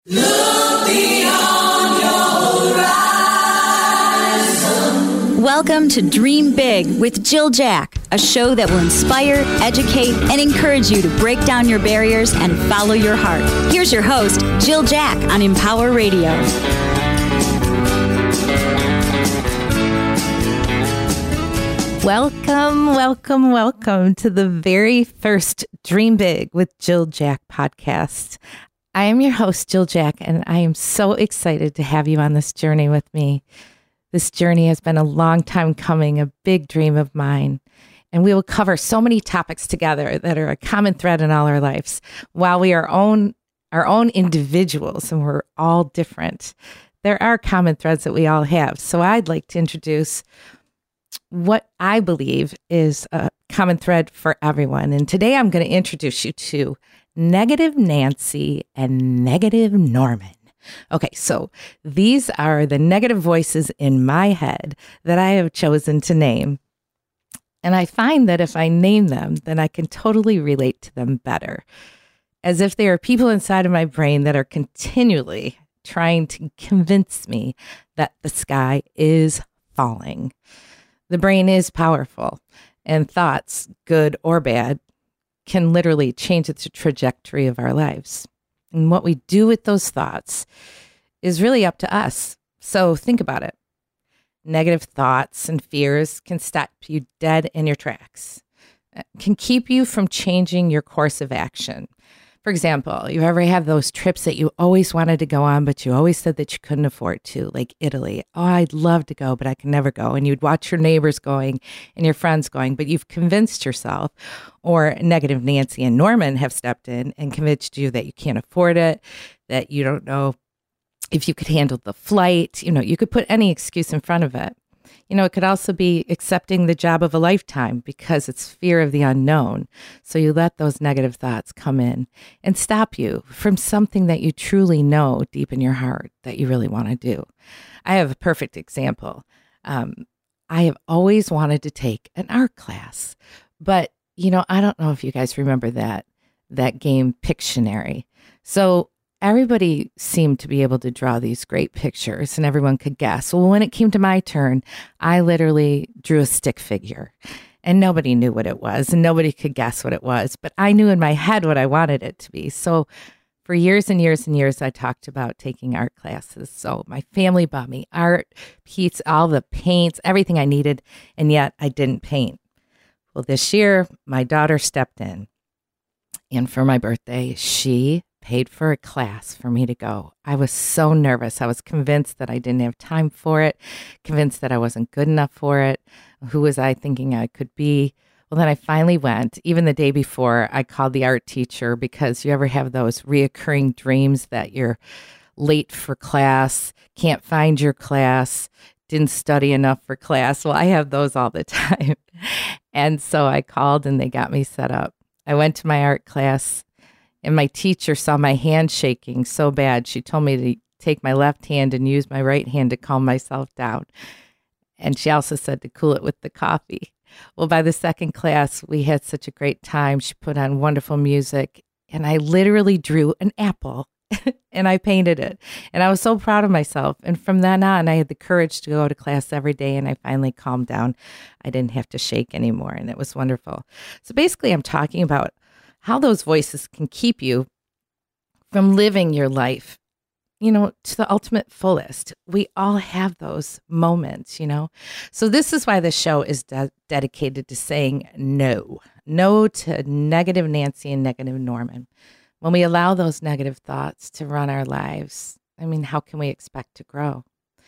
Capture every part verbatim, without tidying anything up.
Look beyond your horizon. Welcome to Dream Big with Jill Jack, a show that will inspire, educate, and encourage you to break down your barriers and follow your heart. Here's your host, Jill Jack on Empower Radio. Welcome, welcome, welcome to the very first Dream Big with Jill Jack podcast. I am your host, Jill Jack, and I am so excited to have you on this journey with me. This journey has been a long time coming, a big dream of mine, and we will cover so many topics together that are a common thread in all our lives. While we are own, our own individuals and we're all different, there are common threads that we all have. So I'd like to introduce what I believe is a common thread for everyone. And today I'm going to introduce you to Negative Nancy and Negative Norman. Okay, so these are the negative voices in my head that I have chosen to name. And I find that if I name them, then I can totally relate to them better, as if they are people inside of my brain that are continually trying to convince me that the sky is falling. The brain is powerful, and thoughts, good or bad, can literally change the trajectory of our lives. And what we do with those thoughts is really up to us. So think about it. Negative thoughts and fears can stop you dead in your tracks, can keep you from changing your course of action. For example, you ever have those trips that you always wanted to go on, but you always said that you couldn't afford to, like Italy. Oh, I'd love to go, but I can never go. And you'd watch your neighbors going and your friends going, but you've convinced yourself, or Negative Nancy and Norman have stepped in and convinced you that you can't afford it, that you don't know if you could handle the flight. You know, you could put any excuse in front of it. You know, it could also be accepting the job of a lifetime because it's fear of the unknown. So you let those negative thoughts come in and stop you from something that you truly know deep in your heart that you really want to do. I have a perfect example. Um, I have always wanted to take an art class, but, you know, I don't know if you guys remember that, that game Pictionary. So everybody seemed to be able to draw these great pictures and everyone could guess. Well, when it came to my turn, I literally drew a stick figure and nobody knew what it was and nobody could guess what it was, but I knew in my head what I wanted it to be. So for years and years and years, I talked about taking art classes. So my family bought me art, Pete's, all the paints, everything I needed, and yet I didn't paint. Well, this year, my daughter stepped in, and for my birthday, she paid for a class for me to go. I was so nervous. I was convinced that I didn't have time for it, convinced that I wasn't good enough for it. Who was I thinking I could be? Well, then I finally went. Even the day before, I called the art teacher because you ever have those reoccurring dreams that you're late for class, can't find your class, didn't study enough for class. Well, I have those all the time. And so I called and they got me set up. I went to my art class. And my teacher saw my hand shaking so bad, she told me to take my left hand and use my right hand to calm myself down. And she also said to cool it with the coffee. Well, by the second class, we had such a great time. She put on wonderful music, and I literally drew an apple, and I painted it. And I was so proud of myself. And from then on, I had the courage to go to class every day, and I finally calmed down. I didn't have to shake anymore, and it was wonderful. So basically, I'm talking about how those voices can keep you from living your life, you know, to the ultimate fullest. We all have those moments, you know. So this is why the show is de- dedicated to saying no. No to Negative Nancy and Negative Norman. When we allow those negative thoughts to run our lives, I mean, how can we expect to grow?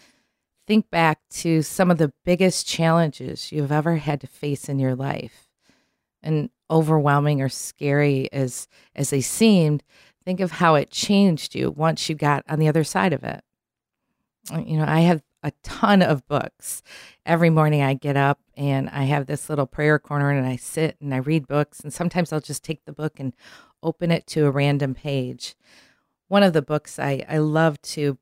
Think back to some of the biggest challenges you've ever had to face in your life. And overwhelming or scary as as they seemed, think of how it changed you once you got on the other side of it. You know, I have a ton of books. Every morning I get up and I have this little prayer corner and I sit and I read books. And sometimes I'll just take the book and open it to a random page. One of the books I, I love to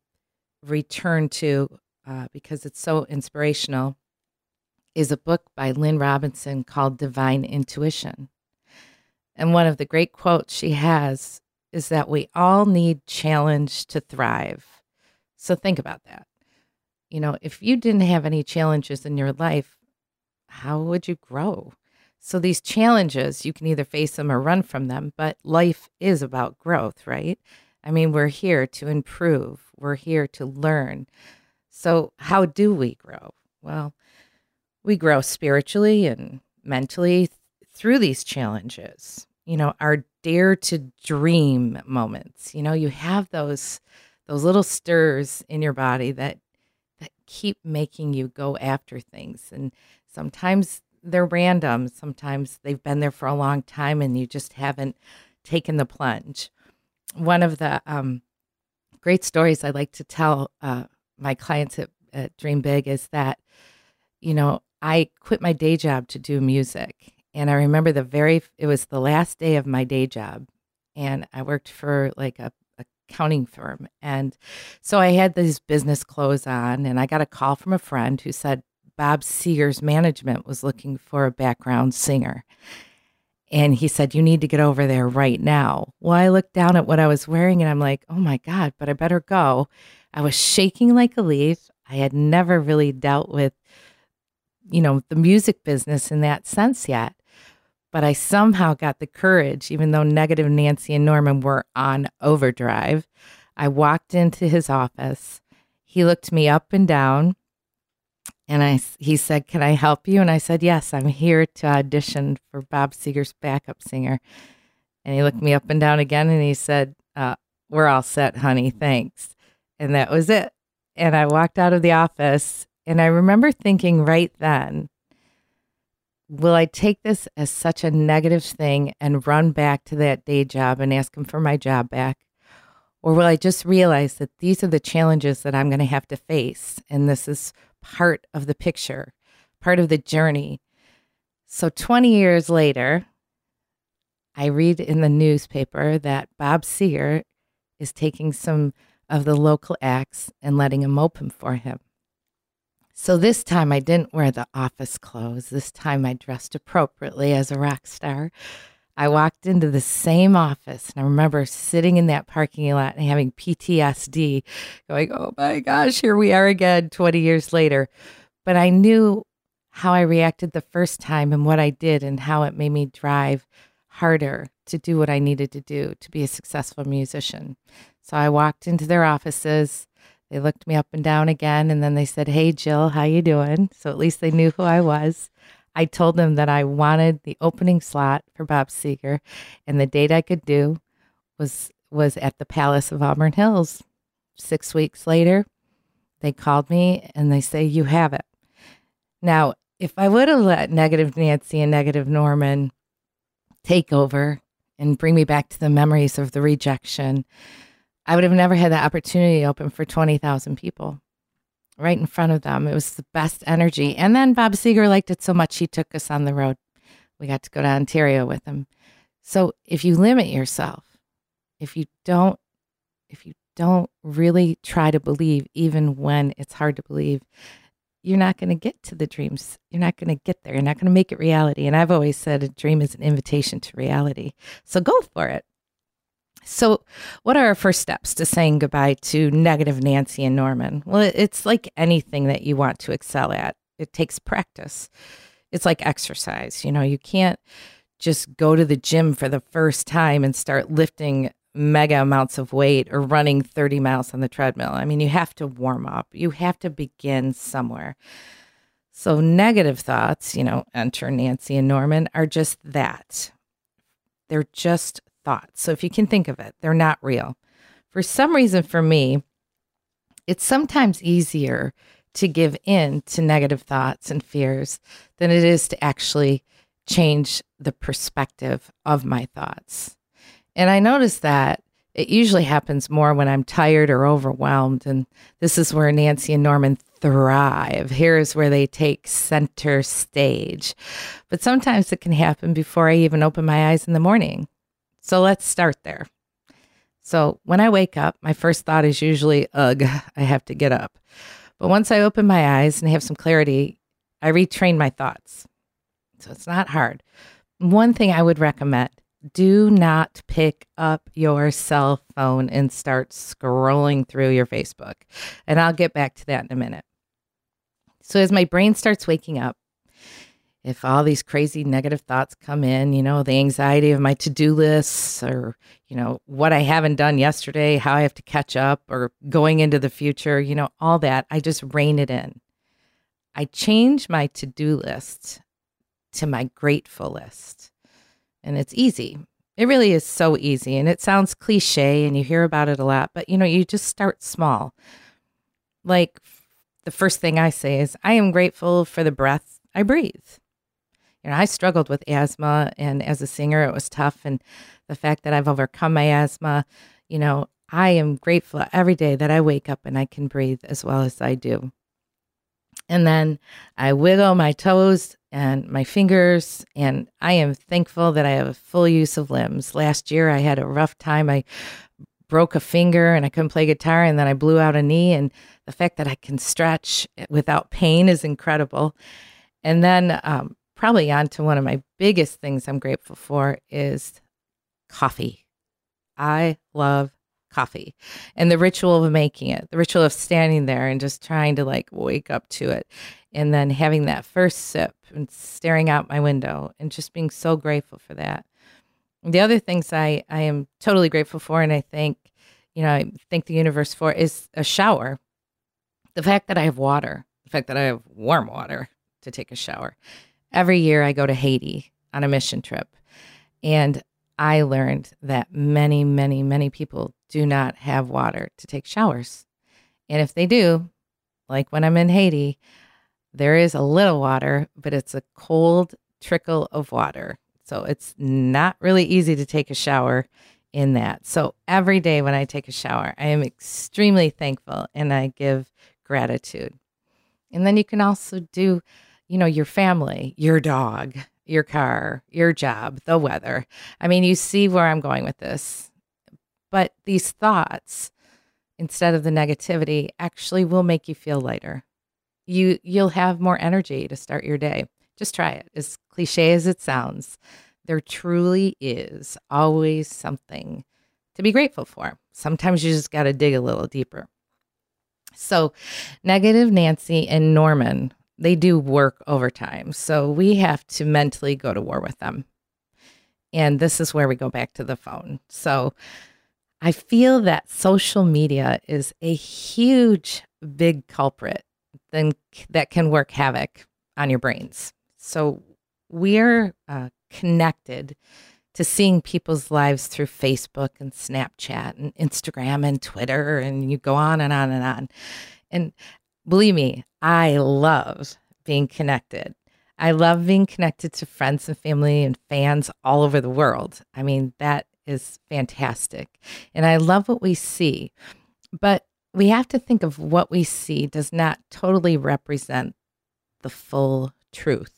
return to uh, because it's so inspirational is a book by Lynn Robinson called Divine Intuition. And one of the great quotes she has is that we all need challenge to thrive. So think about that. You know, if you didn't have any challenges in your life, how would you grow? So these challenges, you can either face them or run from them, but life is about growth, right? I mean, we're here to improve. We're here to learn. So how do we grow? Well, we grow spiritually and mentally th- through these challenges. You know, our dare to dream moments. You know, you have those those little stirs in your body that that keep making you go after things. And sometimes they're random. Sometimes they've been there for a long time and you just haven't taken the plunge. One of the um, great stories I like to tell uh, my clients at, at Dream Big is that, you know, I quit my day job to do music. And I remember the very, it was the last day of my day job. And I worked for like a, a accounting firm. And so I had these business clothes on and I got a call from a friend who said Bob Seger's management was looking for a background singer. And he said, you need to get over there right now. Well, I looked down at what I was wearing and I'm like, oh my God, but I better go. I was shaking like a leaf. I had never really dealt with, you know, the music business in that sense yet. But I somehow got the courage, even though Negative Nancy and Norman were on overdrive. I walked into his office. He looked me up and down. And I, he said, can I help you? And I said, yes, I'm here to audition for Bob Seger's backup singer. And he looked me up and down again and he said, uh, we're all set, honey, thanks. And that was it. And I walked out of the office and I remember thinking right then, will I take this as such a negative thing and run back to that day job and ask him for my job back? Or will I just realize that these are the challenges that I'm going to have to face? And this is part of the picture, part of the journey. So twenty years later, I read in the newspaper that Bob Seger is taking some of the local acts and letting them open for him. So this time I didn't wear the office clothes. This time I dressed appropriately as a rock star. I walked into the same office and I remember sitting in that parking lot and having P T S D going, oh my gosh, here we are again twenty years later. But I knew how I reacted the first time and what I did and how it made me drive harder to do what I needed to do to be a successful musician. So I walked into their offices. They looked me up and down again, and then they said, hey, Jill, how you doing? So at least they knew who I was. I told them that I wanted the opening slot for Bob Seger, and the date I could do was was at the Palace of Auburn Hills. Six weeks later, they called me, and they say, you have it. Now, if I would have let Negative Nancy and Negative Norman take over and bring me back to the memories of the rejection, I would have never had the opportunity to open for twenty thousand people right in front of them. It was the best energy. And then Bob Seger liked it so much, he took us on the road. We got to go to Ontario with him. So if you limit yourself, if you don't, if you don't really try to believe, even when it's hard to believe, you're not going to get to the dreams. You're not going to get there. You're not going to make it reality. And I've always said a dream is an invitation to reality. So go for it. So what are our first steps to saying goodbye to Negative Nancy and Norman? Well, it's like anything that you want to excel at. It takes practice. It's like exercise. You know, you can't just go to the gym for the first time and start lifting mega amounts of weight or running thirty miles on the treadmill. I mean, you have to warm up. You have to begin somewhere. So negative thoughts, you know, enter Nancy and Norman, are just that. They're just thoughts. So if you can think of it, they're not real. For some reason, for me, it's sometimes easier to give in to negative thoughts and fears than it is to actually change the perspective of my thoughts. And I notice that it usually happens more when I'm tired or overwhelmed. And this is where Nancy and Norman thrive. Here is where they take center stage. But sometimes it can happen before I even open my eyes in the morning. So let's start there. So when I wake up, my first thought is usually, ugh, I have to get up. But once I open my eyes and have some clarity, I retrain my thoughts. So it's not hard. One thing I would recommend do not pick up your cell phone and start scrolling through your Facebook. And I'll get back to that in a minute. So as my brain starts waking up, if all these crazy negative thoughts come in, you know, the anxiety of my to-do lists or, you know, what I haven't done yesterday, how I have to catch up or going into the future, you know, all that, I just rein it in. I change my to-do list to my grateful list. And it's easy. It really is so easy. And it sounds cliche and you hear about it a lot, but, you know, you just start small. Like the first thing I say is, I am grateful for the breath I breathe. You know, I struggled with asthma, and as a singer, it was tough. And the fact that I've overcome my asthma, you know, I am grateful every day that I wake up and I can breathe as well as I do. And then I wiggle my toes and my fingers, and I am thankful that I have a full use of limbs. Last year, I had a rough time. I broke a finger and I couldn't play guitar, and then I blew out a knee. And the fact that I can stretch without pain is incredible. And then um, probably on to one of my biggest things I'm grateful for is coffee. I love coffee and the ritual of making it, the ritual of standing there and just trying to like wake up to it. And then having that first sip and staring out my window and just being so grateful for that. The other things I, I am totally grateful for, and I think, you know, I thank the universe for, is a shower. The fact that I have water, the fact that I have warm water to take a shower. Every year I go to Haiti on a mission trip, and I learned that many, many, many people do not have water to take showers. And if they do, like when I'm in Haiti, there is a little water, but it's a cold trickle of water. So it's not really easy to take a shower in that. So every day when I take a shower, I am extremely thankful and I give gratitude. And then you can also do, you know, your family, your dog, your car, your job, the weather. I mean, you see where I'm going with this. But these thoughts, instead of the negativity, actually will make you feel lighter. You, you'll have more energy to start your day. Just try it. As cliche as it sounds, there truly is always something to be grateful for. Sometimes you just got to dig a little deeper. So Negative Nancy and Norman, they do work overtime. So we have to mentally go to war with them. And this is where we go back to the phone. So I feel that social media is a huge, big culprit then that can work havoc on your brains. So we're uh, connected to seeing people's lives through Facebook and Snapchat and Instagram and Twitter, and you go on and on and on. And believe me, I love being connected. I love being connected to friends and family and fans all over the world. I mean, that is fantastic. And I love what we see. But we have to think of what we see does not totally represent the full truth.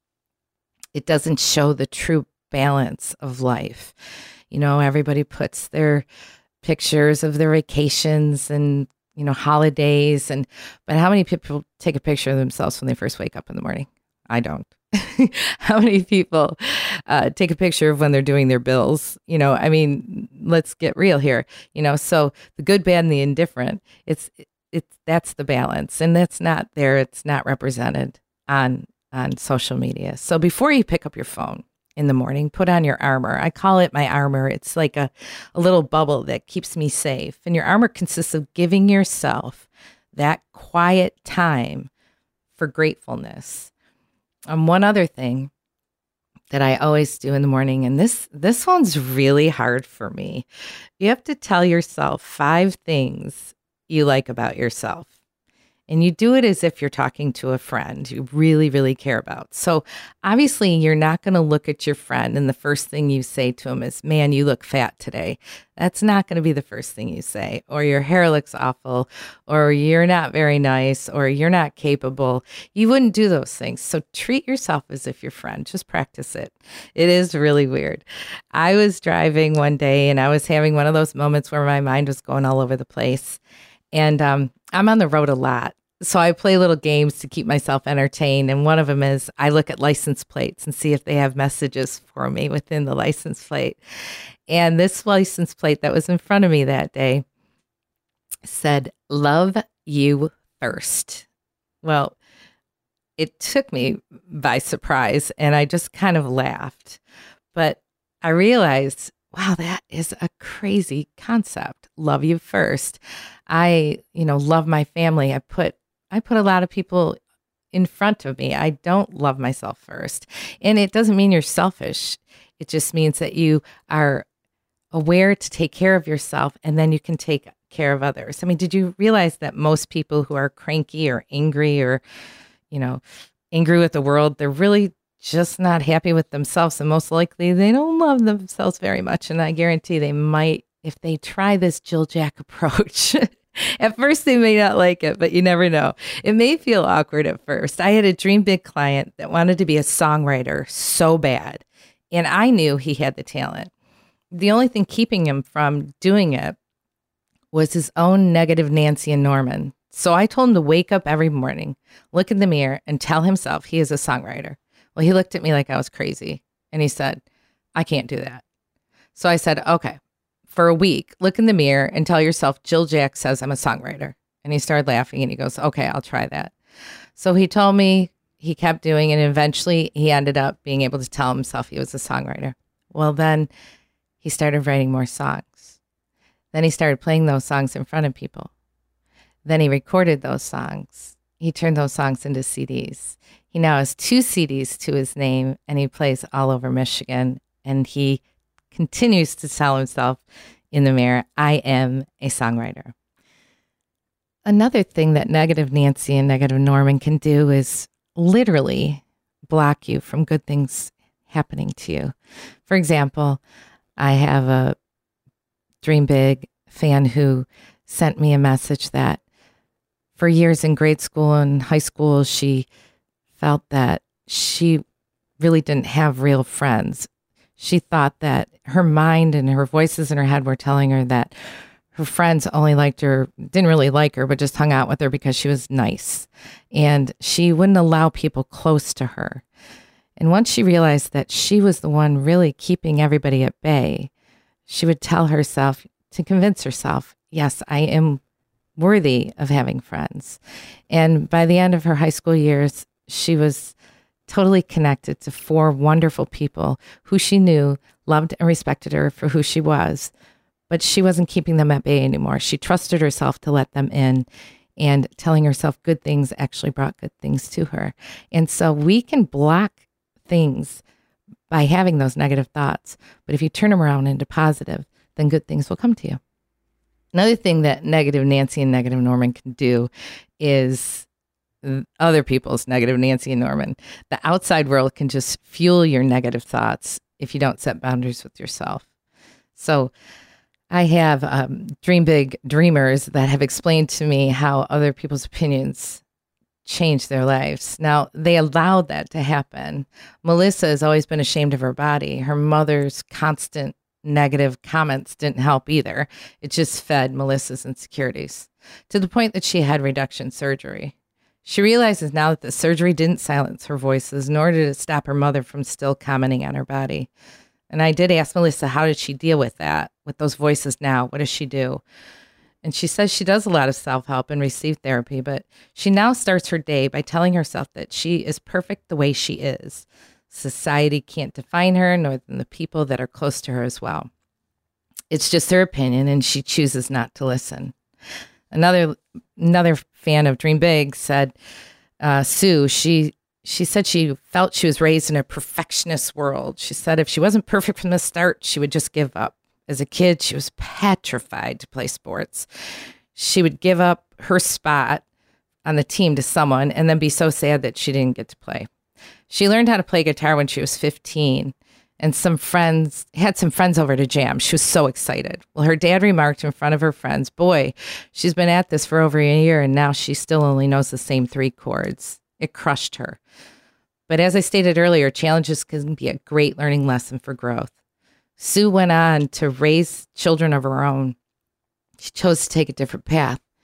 It doesn't show the true balance of life. You know, everybody puts their pictures of their vacations and, you know, holidays. And but how many people take a picture of themselves when they first wake up in the morning? I don't. How many people uh, take a picture of when they're doing their bills? You know, I mean, let's get real here. You know, so the good, bad, and the indifferent, it's, it's, that's the balance. And that's not there. It's not represented on, on social media. So before you pick up your phone in the morning, put on your armor. I call it my armor. It's like a, a little bubble that keeps me safe. And your armor consists of giving yourself that quiet time for gratefulness. Um, one other thing that I always do in the morning, and this this one's really hard for me. You have to tell yourself five things you like about yourself. And you do it as if you're talking to a friend you really, really care about. So obviously, you're not going to look at your friend and the first thing you say to him is, man, you look fat today. That's not going to be the first thing you say. Or your hair looks awful. Or you're not very nice. Or you're not capable. You wouldn't do those things. So treat yourself as if your friend. Just practice it. It is really weird. I was driving one day and I was having one of those moments where my mind was going all over the place. And um, I'm on the road a lot. So I play little games to keep myself entertained. And one of them is I look at license plates and see if they have messages for me within the license plate. And this license plate that was in front of me that day said, "Love you first." Well, it took me by surprise and I just kind of laughed. But I realized, wow, that is a crazy concept. Love you first. I, you know, love my family. I put I put a lot of people in front of me. I don't love myself first. And it doesn't mean you're selfish. It just means that you are aware to take care of yourself and then you can take care of others. I mean, did you realize that most people who are cranky or angry or, you know, angry with the world, they're really just not happy with themselves. And most likely they don't love themselves very much. And I guarantee they might, if they try this Jill Jack approach, at first they may not like it, but you never know. It may feel awkward at first. I had a Dream Big client that wanted to be a songwriter so bad. And I knew he had the talent. The only thing keeping him from doing it was his own negative Nancy and Norman. So I told him to wake up every morning, look in the mirror, and tell himself he is a songwriter. Well, he looked at me like I was crazy. And he said, "I can't do that." So I said, "Okay, for a week, look in the mirror and tell yourself Jill Jack says I'm a songwriter." And he started laughing and he goes, "Okay, I'll try that." So he told me, he kept doing it. And eventually he ended up being able to tell himself he was a songwriter. Well, then he started writing more songs. Then he started playing those songs in front of people. Then he recorded those songs. He turned those songs into C Ds. He now has two C Ds to his name, and he plays all over Michigan. And he continues to tell himself in the mirror, "I am a songwriter." Another thing that negative Nancy and negative Norman can do is literally block you from good things happening to you. For example, I have a Dream Big fan who sent me a message that for years in grade school and high school, she felt that she really didn't have real friends. She thought that her mind and her voices in her head were telling her that her friends only liked her, didn't really like her, but just hung out with her because she was nice. And she wouldn't allow people close to her. And once she realized that she was the one really keeping everybody at bay, she would tell herself, to convince herself, yes, I am worthy of having friends. And by the end of her high school years, she was totally connected to four wonderful people who she knew loved and respected her for who she was, but she wasn't keeping them at bay anymore. She trusted herself to let them in, and telling herself good things actually brought good things to her. And so we can block things by having those negative thoughts, but if you turn them around into positive, then good things will come to you. Another thing that negative Nancy and negative Norman can do is other people's negative Nancy and Norman. The outside world can just fuel your negative thoughts if you don't set boundaries with yourself. So I have um, Dream Big dreamers that have explained to me how other people's opinions change their lives. Now, they allowed that to happen. Melissa has always been ashamed of her body. Her mother's constant negative comments didn't help either. It just fed Melissa's insecurities to the point that she had reduction surgery. She realizes now that the surgery didn't silence her voices, nor did it stop her mother from still commenting on her body. And I did ask Melissa, how did she deal with that, with those voices now? What does she do? And she says she does a lot of self-help and receive therapy, but she now starts her day by telling herself that she is perfect the way she is. Society can't define her, nor the people that are close to her as well. It's just her opinion, and she chooses not to listen. Another another fan of Dream Big said, uh, Sue, she she said she felt she was raised in a perfectionist world. She said if she wasn't perfect from the start, she would just give up. As a kid, she was petrified to play sports. She would give up her spot on the team to someone and then be so sad that she didn't get to play. She learned how to play guitar when she was fifteen, and some friends had some friends over to jam. She was so excited. Well, her dad remarked in front of her friends, boy, she's been at this for over a year, and now she still only knows the same three chords. It crushed her. But as I stated earlier, challenges can be a great learning lesson for growth. Sue went on to raise children of her own. She chose to take a different path.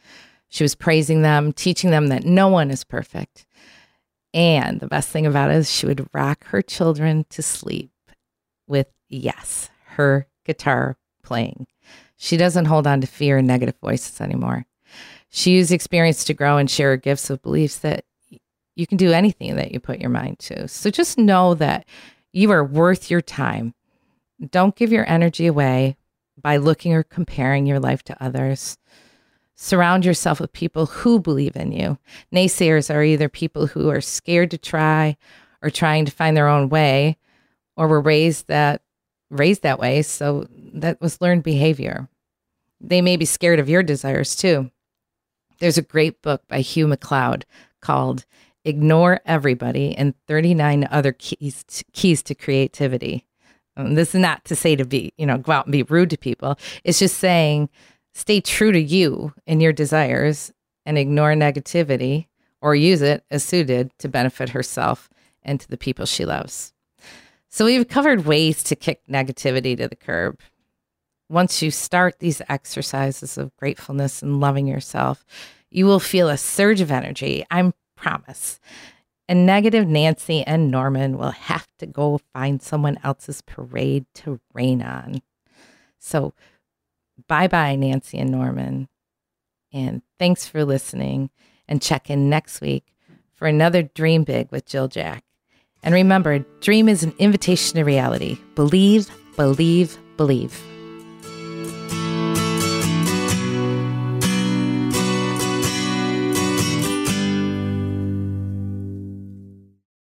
She was praising them, teaching them that no one is perfect. And the best thing about it is she would rock her children to sleep with, yes, her guitar playing. She doesn't hold on to fear and negative voices anymore. She used experience to grow and share her gifts of beliefs that you can do anything that you put your mind to. So just know that you are worth your time. Don't give your energy away by looking or comparing your life to others. Surround yourself with people who believe in you. Naysayers are either people who are scared to try or trying to find their own way, or were raised that raised that way, so that was learned behavior. They may be scared of your desires too. There's a great book by Hugh MacLeod called Ignore Everybody and thirty-nine Other Keys to, Keys to Creativity. Um, this is not to say to be, you know, go out and be rude to people. It's just saying, stay true to you and your desires and ignore negativity, or use it as suited to benefit herself and to the people she loves. So we've covered ways to kick negativity to the curb. Once you start these exercises of gratefulness and loving yourself, you will feel a surge of energy, I promise. And negative Nancy and Norman will have to go find someone else's parade to rain on. So bye-bye, Nancy and Norman. And thanks for listening. And check in next week for another Dream Big with Jill Jack. And remember, dream is an invitation to reality. Believe, believe, believe.